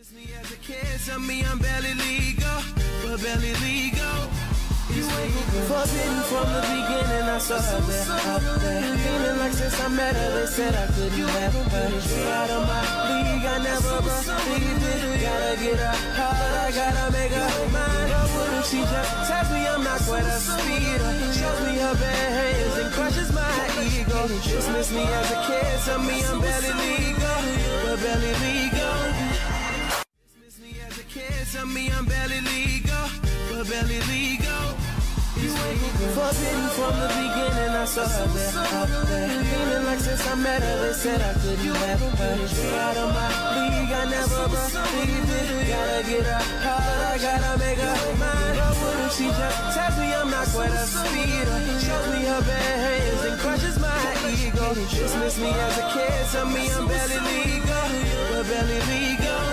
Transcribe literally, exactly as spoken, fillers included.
Dismissed me as a kid, tell me I'm barely legal, but barely legal. You ain't forbidden from the beginning, I saw her there, out there. Feeling like since I met her, they said I couldn't have her. She out of my league, I never believed it. Gotta get her hard, I gotta make her mine. But wouldn't she just text me, I'm not quite a speeder. Shows me her bare hands and crushes my ego. Dismiss me as a kid, tell me I'm barely legal, but barely legal. Dismiss me as a kid, tell me I'm barely legal, but barely legal. You ain't forbidden from the beginning, I saw her there, out there. Feeling like since I met her, they said I couldn't have her. She out of my league, I never believed it. Gotta get her hard, I gotta make her mine. But wouldn't she just text me, I'm not quite a speeder. Shows me her bare hands and crushes my ego. Dismiss me as a kid, tell me I'm barely legal, but barely legal.